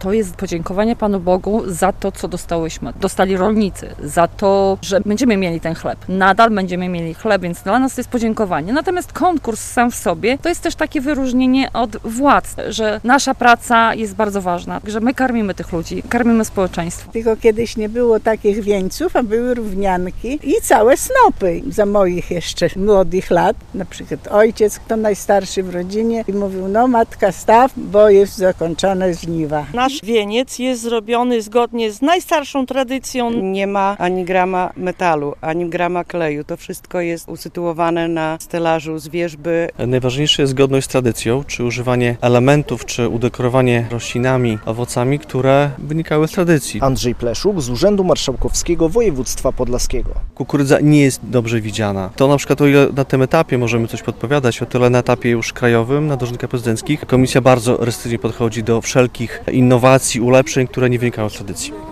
To jest podziękowanie Panu Bogu za to, co dostali rolnicy, za to, że będziemy mieli ten chleb. Nadal będziemy mieli chleb, więc dla nas to jest podziękowanie. Natomiast konkurs sam w sobie to jest też takie wyróżnienie od władz, że nasza praca jest bardzo ważna, że my karmimy tych ludzi, karmimy społeczeństwo. Tylko kiedyś nie było takich wieńców, a były równianki i całe snopy. Za moich jeszcze młodych lat, na przykład ojciec, kto najstarszy w rodzinie, i mówił, no matka staw, bo jest zakończone żniwa. Nasz wieniec jest zrobiony zgodnie z najstarszą tradycją. Nie ma ani grama metalu, ani grama kleju. To wszystko jest usytuowane na stelażu z wierzby. Najważniejsze jest zgodność z tradycją, czy używanie elementów, czy udekorowanie roślinami, owocami, które wynikały z tradycji. Andrzej Pleszuk z Urzędu Marszałkowskiego Województwa Podlaskiego. Kukurydza nie jest dobrze widziana. To na przykład o ile na tym etapie możemy coś podpowiadać, o tyle na etapie już krajowym, na dożynkach prezydenckich, komisja bardzo restrykcyjnie podchodzi do wszelkich innowacji, ulepszeń, które nie wynikają z tradycji.